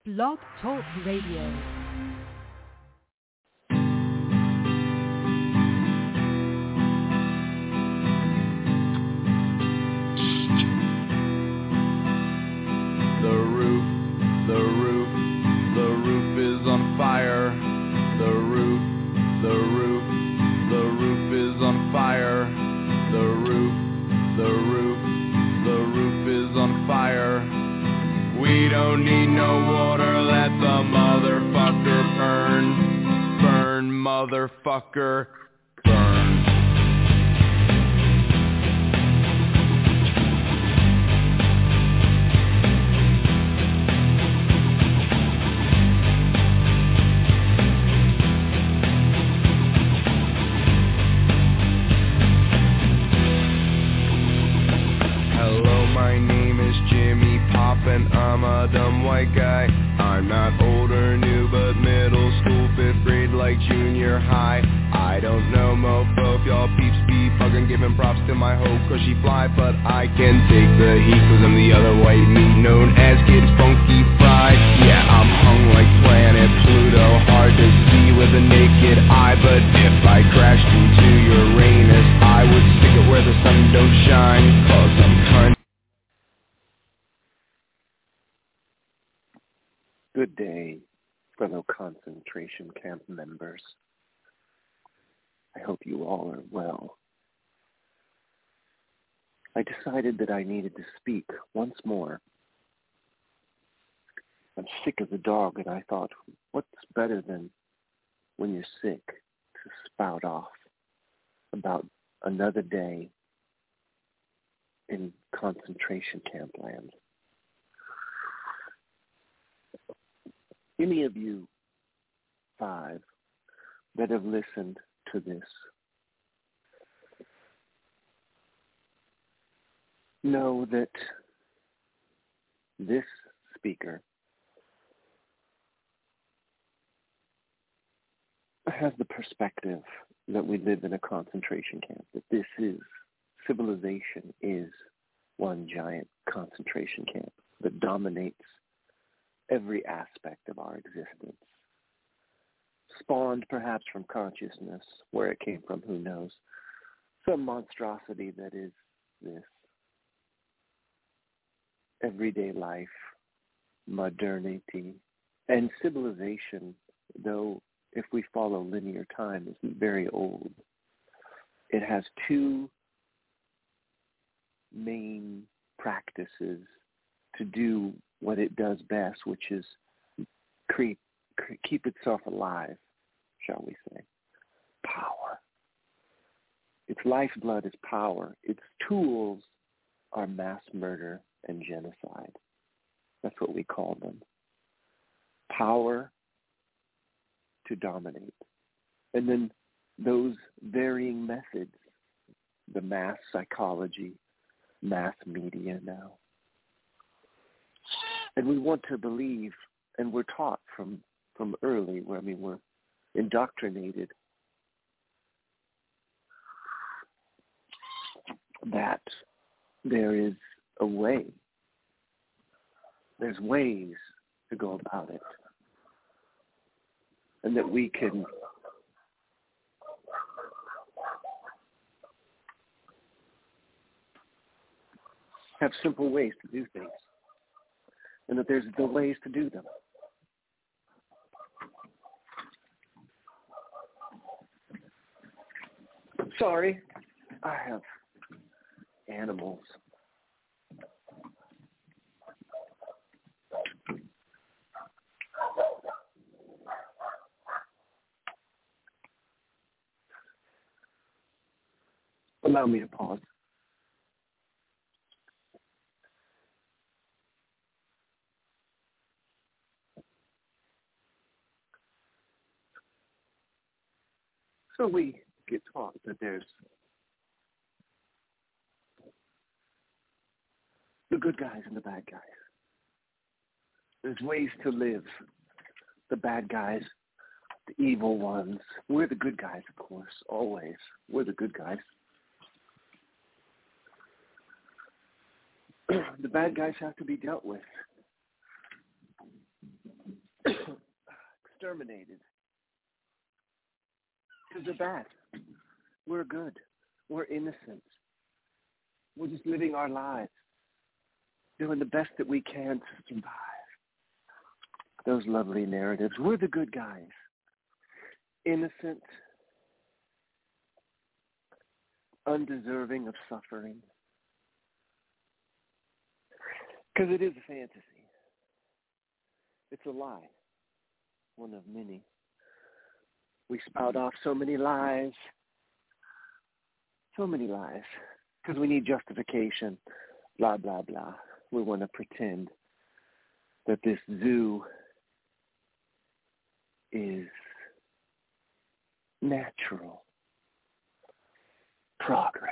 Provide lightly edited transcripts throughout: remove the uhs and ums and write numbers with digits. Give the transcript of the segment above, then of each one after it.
Blog Talk Radio. We don't need no water, let the motherfucker burn. Burn, motherfucker, burn. Hello, my name is Jimmy Pop and I'm a dumb white guy. I'm not old or new, but middle school, 5th grade, like junior high. I don't know, mofo, if y'all peeps be fucking giving props to my hoe, cause she fly. But I can take the heat, cause I'm the other white meat, known as Kid Funky Fried. Yeah, I'm hung like planet Pluto, hard to see with a naked eye. But if I crashed into Uranus, I would stick it where the sun don't shine, cause I'm kind. Good day, fellow concentration camp members. I hope you all are well. I decided that I needed to speak once more. I'm sick as a dog, and I thought, what's better than when you're sick to spout off about another day in concentration camp land. Any of you 5 that have listened to this know that this speaker has the perspective that we live in a concentration camp, that this is, civilization is one giant concentration camp that dominates every aspect of our existence. Spawned perhaps from consciousness, where it came from, who knows. Some monstrosity that is this. Everyday life, modernity, and civilization, though if we follow linear time, is very old. It has 2 main practices to do what it does best, which is keep itself alive, shall we say. Power. Its lifeblood is power. Its tools are mass murder and genocide. That's what we call them. Power to dominate. And then those varying methods, the mass psychology, mass media now. And we want to believe, and we're taught from early, we're indoctrinated that there is a way. There's ways to go about it. And that we can have simple ways to do things. And that there's the ways to do them. Sorry, I have animals. Allow me to pause. So we get taught that there's the good guys and the bad guys. There's ways to live. The bad guys, the evil ones. We're the good guys, of course, always. We're the good guys. The bad guys have to be dealt with. exterminated. Because they're bad. We're good. We're innocent. We're just living our lives, doing the best that we can to survive. Those lovely narratives. We're the good guys. Innocent, undeserving of suffering. Because it is a fantasy. It's a lie, one of many. We spout off so many lies, because we need justification, blah, blah, blah. We want to pretend that this zoo is natural progress.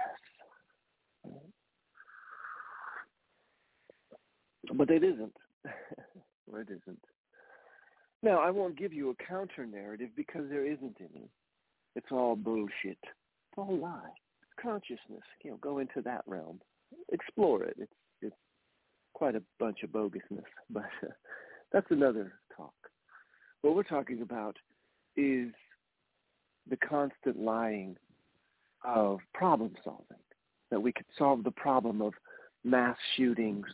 But it isn't. Or it isn't. Now, I won't give you a counter-narrative because there isn't any. It's all bullshit. It's all lie. It's consciousness. Go into that realm. Explore it. It's quite a bunch of bogusness, but that's another talk. What we're talking about is the constant lying of problem solving, that we could solve the problem of mass shootings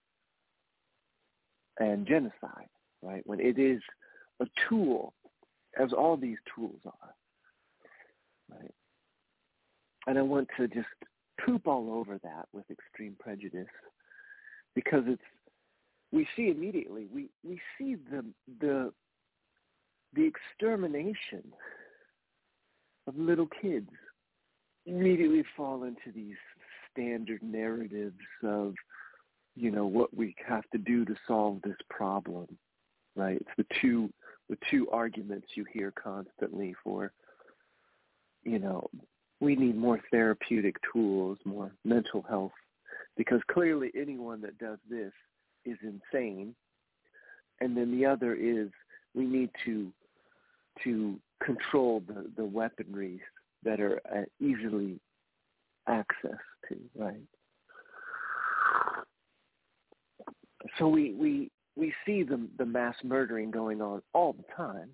and genocide, right? When it is a tool, as all these tools are, right? And I want to just poop all over that with extreme prejudice, because we see immediately, we see the extermination of little kids immediately fall into these standard narratives of, what we have to do to solve this problem, right? It's the two arguments you hear constantly for, we need more therapeutic tools, more mental health, because clearly anyone that does this is insane. And then the other is we need to control the weaponry that are easily accessed to, right? So we see the mass murdering going on all the time,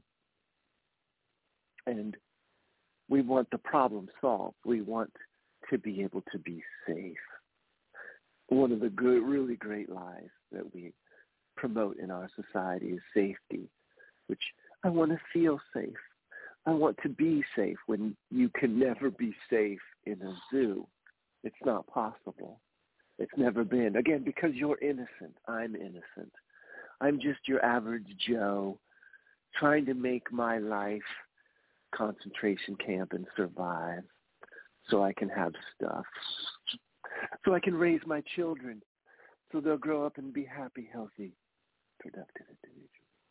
and we want the problem solved. We want to be able to be safe. One of the really great lies that we promote in our society is safety, which I want to feel safe. I want to be safe, when you can never be safe in a zoo. It's not possible. It's never been. Again, because you're innocent. I'm innocent. I'm just your average Joe trying to make my life concentration camp and survive so I can have stuff, so I can raise my children so they'll grow up and be happy, healthy, productive individuals.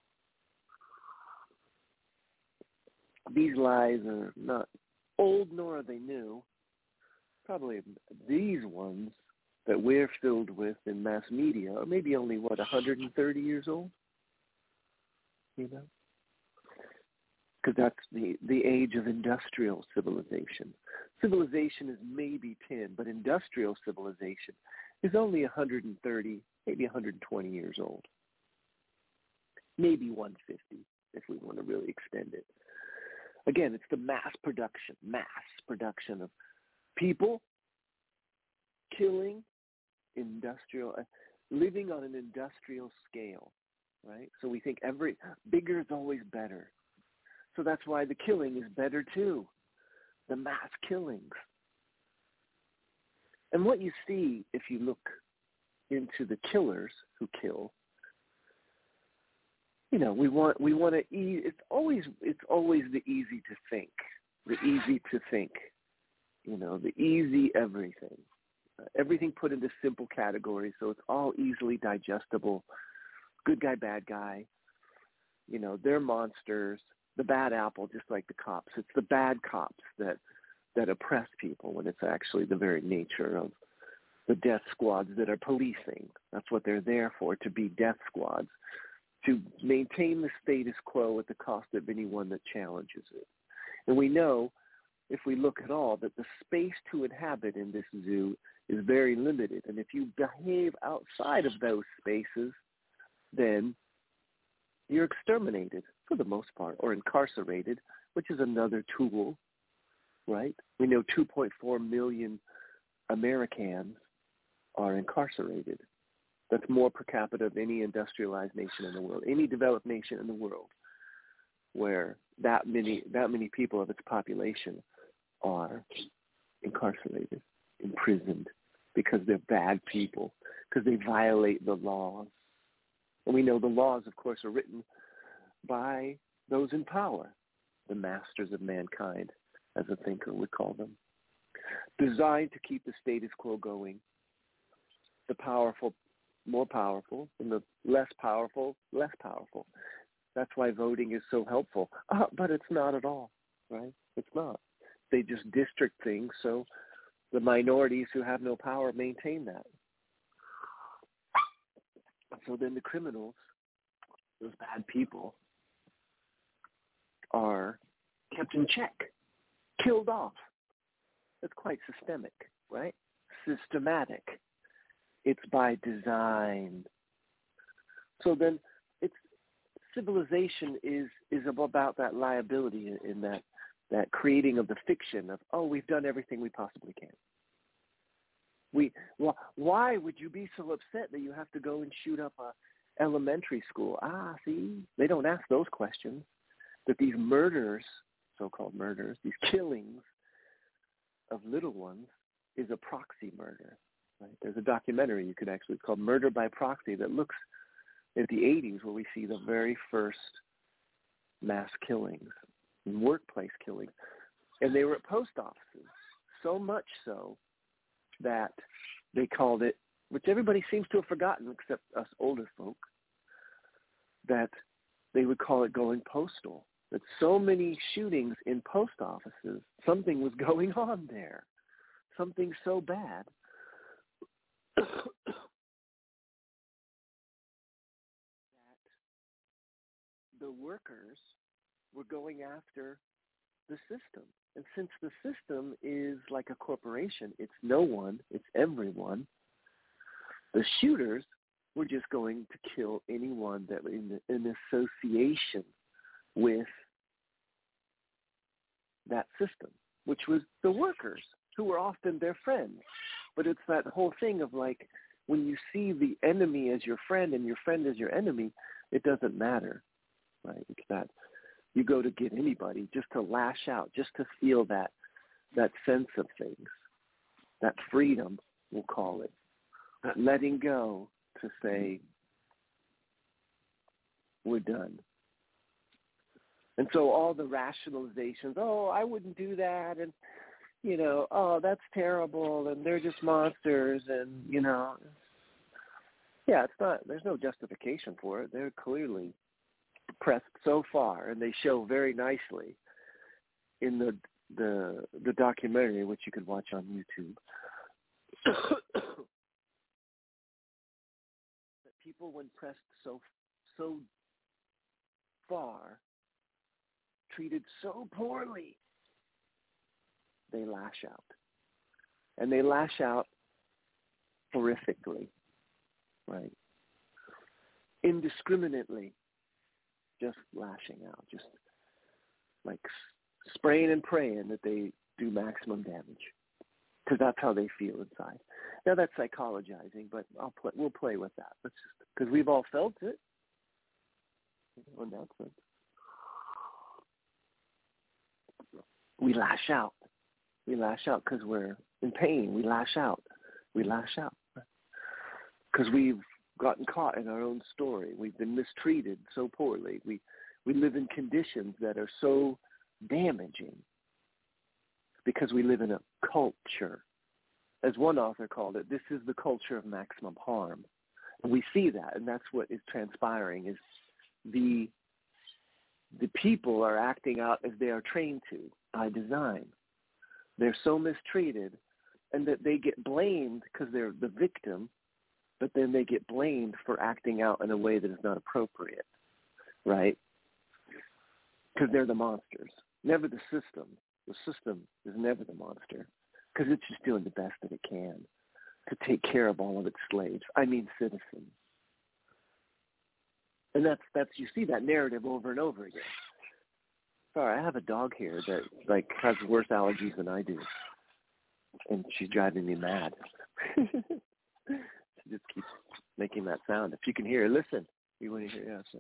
These lies are not old, nor are they new. Probably these ones that we're filled with in mass media are maybe only, 130 years old? Because that's the age of industrial civilization. Civilization is maybe 10, but industrial civilization is only 130, maybe 120 years old. Maybe 150, if we want to really extend it. Again, it's the mass production of people killing, living on an industrial scale, right? So we think bigger is always better. So that's why the killing is better too, the mass killings. And what you see if you look into the killers who kill, we want to ease. It's always the easy to think, the easy everything. Everything put into simple categories, so it's all easily digestible. Good guy, bad guy. They're monsters. The bad apple, just like the cops. It's the bad cops that oppress people, when it's actually the very nature of the death squads that are policing. That's what they're there for, to be death squads, to maintain the status quo at the cost of anyone that challenges it. And we know, if we look at all, that the space to inhabit in this zoo is very limited. And if you behave outside of those spaces, then, you're exterminated for the most part, or incarcerated, which is another tool, right? We know 2.4 million Americans are incarcerated. That's more per capita than any industrialized nation in the world, any developed nation in the world, where that many people of its population are incarcerated, imprisoned, because they're bad people, because they violate the laws. And we know the laws, of course, are written by those in power, the masters of mankind, as a thinker would call them, designed to keep the status quo going, the powerful more powerful, and the less powerful, less powerful. That's why voting is so helpful. But it's not at all, right? It's not. They just district things so the minorities who have no power maintain that. So then the criminals, those bad people, are kept in check, killed off. It's quite systemic, right? Systematic. It's by design. So then it's civilization is about that liability in that creating of the fiction of, oh, we've done everything we possibly can. Why would you be so upset that you have to go and shoot up a elementary school? See, they don't ask those questions. That these murders, so-called murders, these killings of little ones is a proxy murder. Right? There's a documentary you could actually, it's called Murder by Proxy, that looks at the 80s where we see the very first mass killings, workplace killings. And they were at post offices, so much so that they called it, which everybody seems to have forgotten except us older folk, that they would call it going postal. That so many shootings in post offices, something was going on there, something so bad. That the workers were going after the system. And since the system is like a corporation, it's no one, it's everyone, the shooters were just going to kill anyone that was in association with that system, which was the workers, who were often their friends. But it's that whole thing of like, when you see the enemy as your friend and your friend as your enemy, it doesn't matter, right? It's that you go to get anybody just to lash out, just to feel that sense of things, that freedom, we'll call it, that letting go to say, we're done. And so all the rationalizations, oh, I wouldn't do that, and, you know, oh, that's terrible, and they're just monsters, and, you know, yeah, it's not, there's no justification for it. They're clearly pressed so far, and they show very nicely in the documentary, which you can watch on YouTube, that people, when pressed so far, treated so poorly, they lash out. And they lash out horrifically, right? Indiscriminately, just lashing out, just like spraying and praying that they do maximum damage, because that's how they feel inside. Now that's psychologizing, but we'll play with that. Let's just, because we've all felt it. In that sense. We lash out. We lash out because we're in pain. We lash out. We lash out because we've gotten caught in our own story. We've been mistreated so poorly. We live in conditions that are so damaging because we live in a culture. As one author called it, this is the culture of maximum harm. And we see that, and that's what is transpiring, is the people are acting out as they are trained to by design. They're so mistreated, and that they get blamed because they're the victim, but then they get blamed for acting out in a way that is not appropriate, right? Because they're the monsters, never the system. The system is never the monster because it's just doing the best that it can to take care of all of its slaves. I mean citizens. And that's you see that narrative over and over again. Sorry, I have a dog here that like has worse allergies than I do, and she's driving me mad. She just keeps making that sound. If you can hear, listen. You want to hear? Yeah.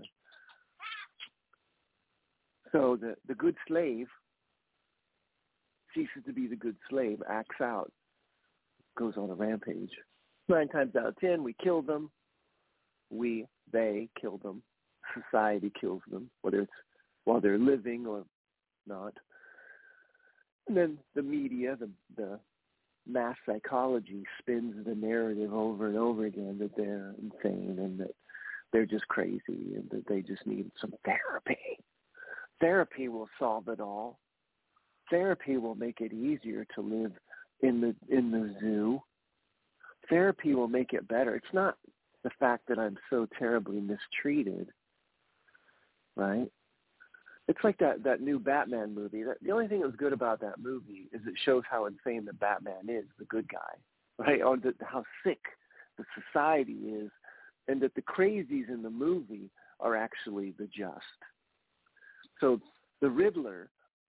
So the good slave ceases to be the good slave, acts out, goes on a rampage. 9 times out of 10, we kill them. They kill them. Society kills them, whether it's while they're living or not. And then the media, the mass psychology spins the narrative over and over again that they're insane and that they're just crazy and that they just need some therapy. Therapy will solve it all. Therapy will make it easier to live in the zoo. Therapy will make it better. It's not the fact that I'm so terribly mistreated, right? It's like that new Batman movie. The only thing that was good about that movie is it shows how insane the Batman is, the good guy, right? Or how sick the society is, and that the crazies in the movie are actually the just. So the Riddler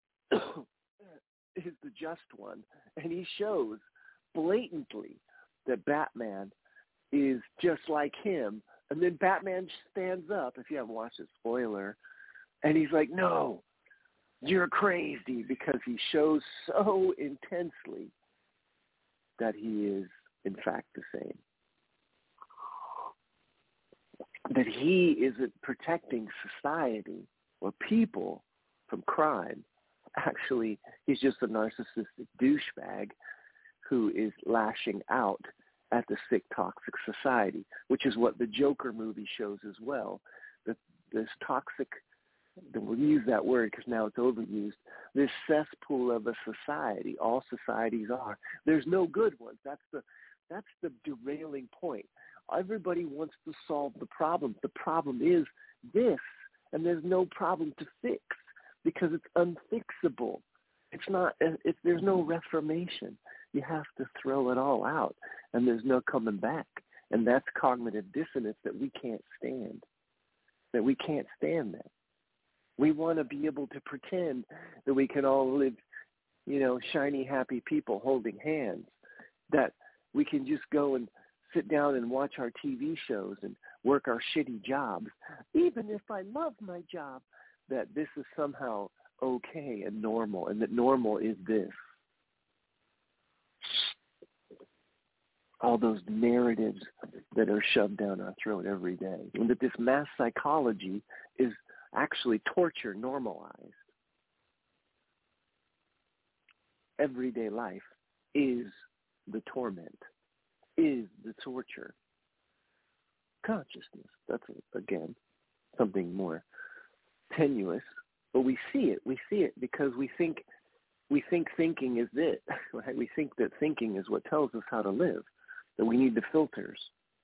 is the just one, and he shows blatantly that Batman is just like him. And then Batman stands up, if you haven't watched it, spoiler, and he's like, no, you're crazy, because he shows so intensely that he is, in fact, the same. That he isn't protecting society or people from crime. Actually, he's just a narcissistic douchebag who is lashing out at the sick, toxic society, which is what the Joker movie shows as well. That this toxic, we'll use that word because now it's overused, this cesspool of a society, all societies are. There's no good ones. That's the derailing point. Everybody wants to solve the problem. The problem is this, and there's no problem to fix because it's unfixable. It's not. There's no reformation. You have to throw it all out, and there's no coming back. And that's cognitive dissonance that we can't stand. That we can't stand that. We want to be able to pretend that we can all live, shiny, happy people holding hands. That we can just go and sit down and watch our TV shows and work our shitty jobs, even if I love my job, that this is somehow okay and normal, and that normal is this. All those narratives that are shoved down our throat every day, and that this mass psychology is actually torture normalized. Everyday life is the torment, is the torture. Consciousness, that's, again, something more tenuous, but we see it because we think thinking is it, right? We think that thinking is what tells us how to live, that we need the filters.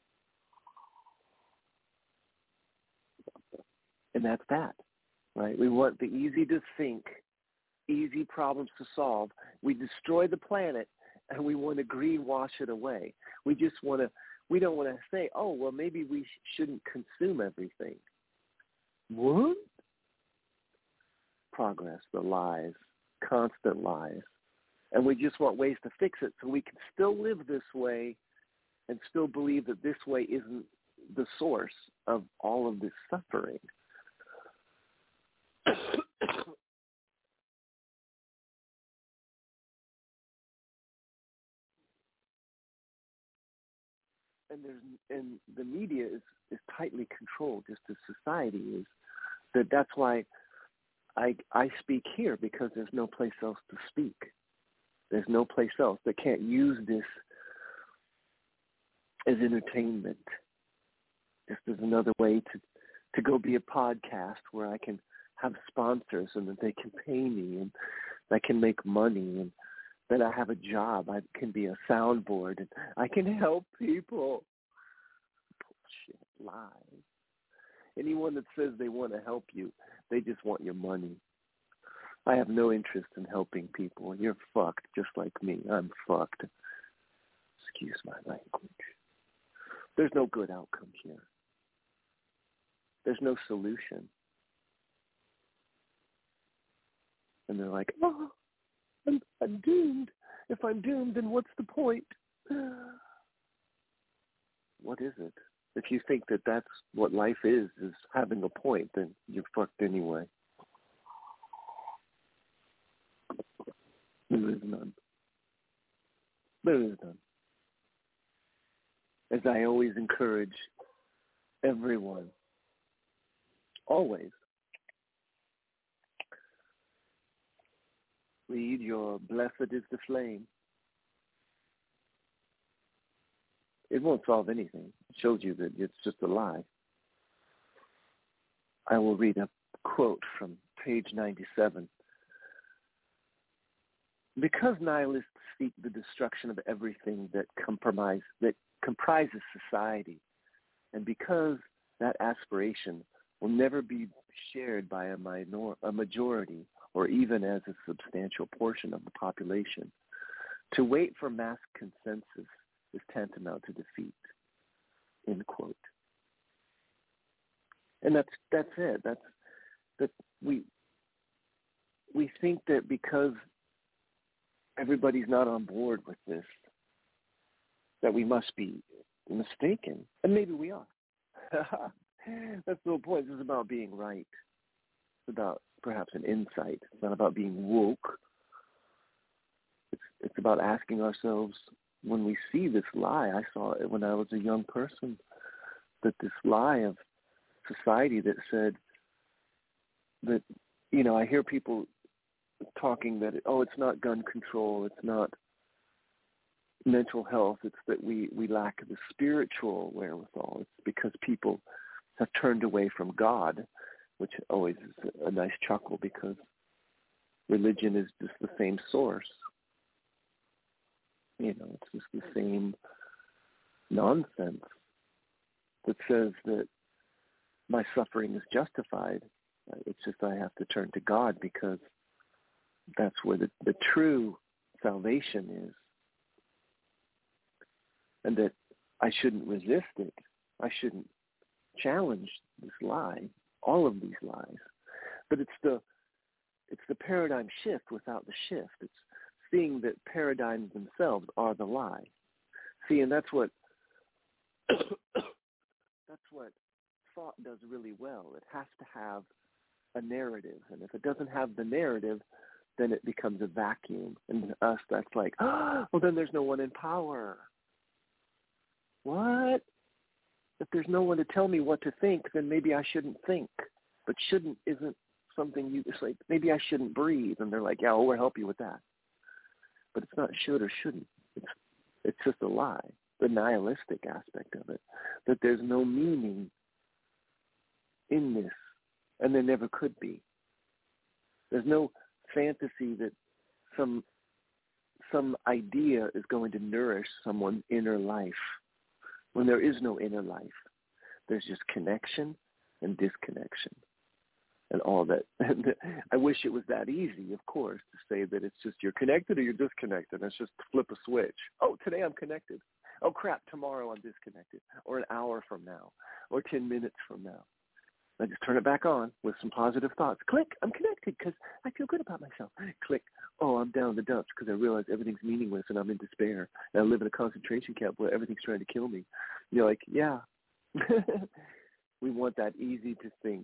And that's that, right? We want the easy to think, easy problems to solve. We destroy the planet and we want to greenwash it away. We don't want to say, oh, well, maybe we shouldn't consume everything. What? Progress, the lies, constant lies. And we just want ways to fix it so we can still live this way and still believe that this way isn't the source of all of this suffering. And the media is tightly controlled, just as society is. That's why I speak here, because there's no place else to speak. There's no place else that can't use this as entertainment, just as another way to go be a podcast where I can have sponsors and that they can pay me and I can make money and that I have a job. I can be a soundboard and I can help people. Bullshit, lies. Anyone that says they want to help you, they just want your money. I have no interest in helping people. You're fucked just like me. I'm fucked. Excuse my language. There's no good outcome here. There's no solution. And they're like, oh, I'm doomed. If I'm doomed, then what's the point? What is it? If you think that that's what life is having a point, then you're fucked anyway. There is none. There is none. As I always encourage everyone, always, read your Blessed is the Flame. It won't solve anything. It shows you that it's just a lie. I will read a quote from page 97. Because nihilists seek the destruction of everything that comprises society, and because that aspiration will never be shared by a majority or even as a substantial portion of the population, to wait for mass consensus is tantamount to defeat, end quote. And that's it. That we think that because everybody's not on board with this, that we must be mistaken. And maybe we are. That's the whole point. This is about being right. It's about perhaps an insight. It's not about being woke. It's about asking ourselves, when we see this lie, I saw it when I was a young person, that this lie of society that said that, I hear people talking that, it's not gun control, it's not mental health, it's that we lack the spiritual wherewithal. It's because people have turned away from God, which always is a nice chuckle because religion is just the same source. It's just the same nonsense that says that my suffering is justified. It's just I have to turn to God because that's where the true salvation is. And that I shouldn't resist it. I shouldn't challenge this lie, all of these lies. But it's the paradigm shift without the shift. It's seeing that paradigms themselves are the lie. See, and that's what thought does really well. It has to have a narrative, and if it doesn't have the narrative, then it becomes a vacuum. And to us, that's like, well, then there's no one in power. What? If there's no one to tell me what to think, then maybe I shouldn't think. But shouldn't isn't something it's like, maybe I shouldn't breathe. And they're like, yeah, we'll help you with that. But it's not should or shouldn't. It's just a lie, the nihilistic aspect of it, that there's no meaning in this, and there never could be. There's no fantasy that some idea is going to nourish someone's inner life when there is no inner life. There's just connection and disconnection and all that. And I wish it was that easy, of course, to say that it's just you're connected or you're disconnected. It's just flip a switch. Oh, today I'm connected. Oh, crap, tomorrow I'm disconnected. Or an hour from now. Or 10 minutes from now. I just turn it back on with some positive thoughts. Click, I'm connected because I feel good about myself. Click, oh, I'm down in the dumps because I realize everything's meaningless and I'm in despair. And I live in a concentration camp where everything's trying to kill me. You're like, yeah. We want that easy to think,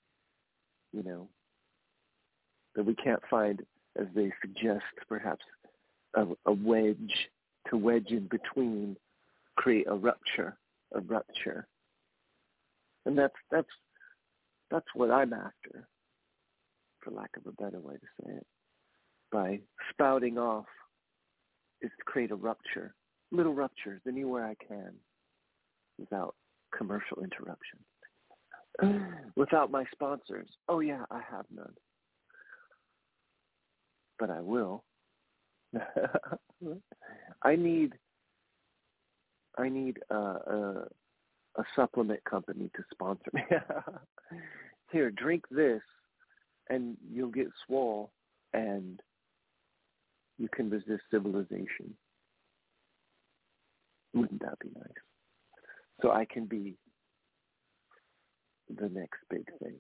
that we can't find, as they suggest, perhaps a wedge to wedge in between, create a rupture. And that's what I'm after, for lack of a better way to say it. By spouting off is to create a rupture, little ruptures anywhere I can without commercial interruption. Without my sponsors. Oh yeah, I have none. But I will. I need a supplement company to sponsor me. Here, drink this, and you'll get swole, and you can resist civilization. Wouldn't that be nice? So I can be the next big thing.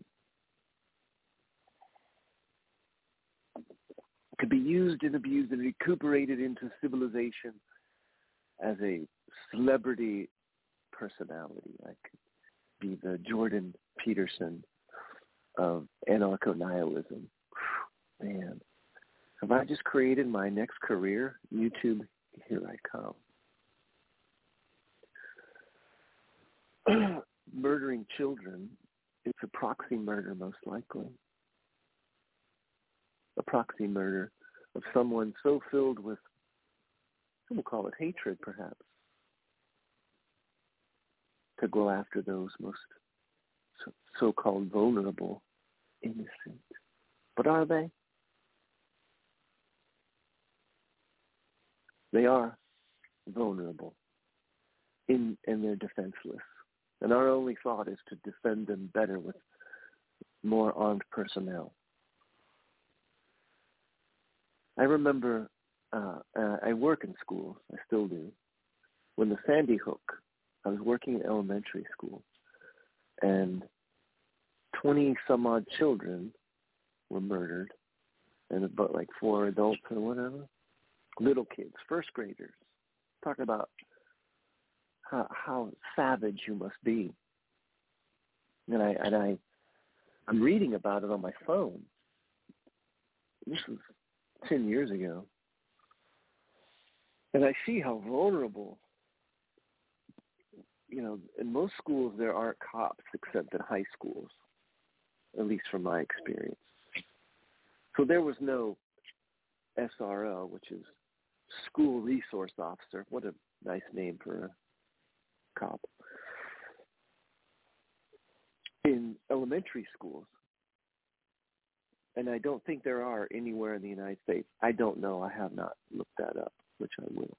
It could be used and abused and recuperated into civilization as a celebrity personality. I could be the Jordan Peterson of anarcho-nihilism. Man, have I just created my next career? YouTube, here I come. Murdering children, it's a proxy murder most likely. A proxy murder of someone so filled with, some will call it hatred perhaps, to go after those most so-called vulnerable, innocent. But are they? They are vulnerable and they're defenseless. And our only thought is to defend them better with more armed personnel. I remember, I work in schools, I still do. When the Sandy Hook, I was working in elementary school, and 20 some odd children were murdered, and about like 4 adults or whatever. Little kids, first graders. Talking about how savage you must be. And I'm reading about it on my phone. This was 10 years ago. And I see how vulnerable, in most schools there aren't cops except in high schools, at least from my experience. So there was no SRO, which is School Resource Officer. What a nice name for a cop. In elementary schools. And I don't think there are anywhere in the United States. I don't know. I have not looked that up, which I will.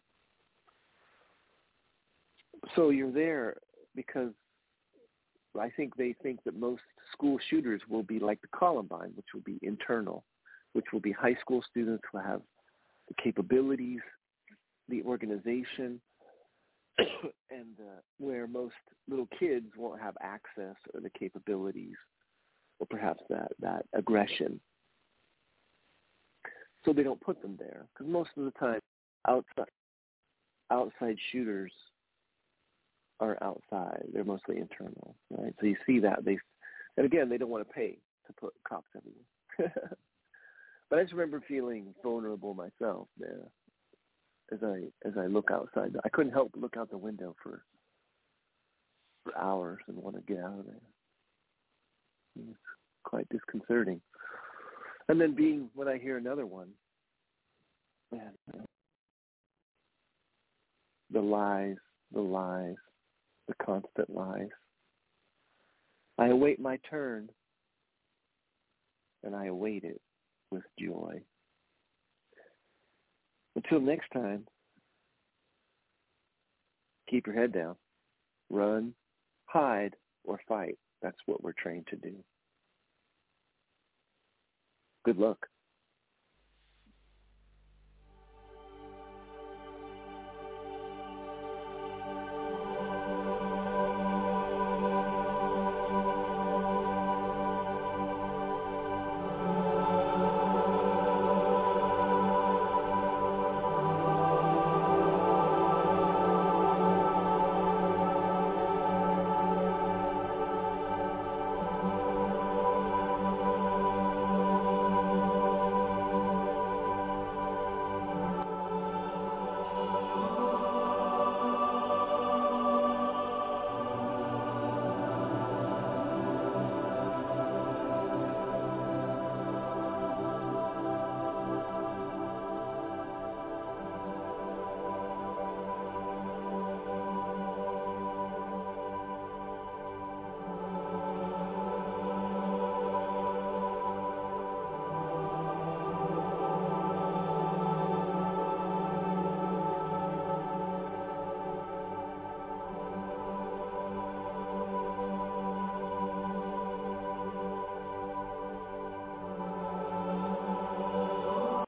So you're there because I think they think that most school shooters will be like the Columbine, which will be internal, which will be high school students who have the capabilities, the organization, and where most little kids won't have access or the capabilities or perhaps that aggression. So they don't put them there because most of the time outside shooters are outside. They're mostly internal, right? So you see that. And again, they don't want to pay to put cops everywhere. But I just remember feeling vulnerable myself there as I look outside. I couldn't help but look out the window for hours and want to get out of there. It's quite disconcerting. And then when I hear another one, man, the lies, the constant lies. I await my turn, and I await it with joy. Until next time, keep your head down. Run, hide, or fight. That's what we're trained to do. Good luck.